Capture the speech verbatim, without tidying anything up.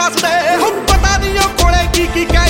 ਦੱਸਦੇ ਹੋ ਪਤਾ ਨਹੀਂ ਉਹ ਕੋਲੇ ਕੀ ਕੀ ਕਹਿ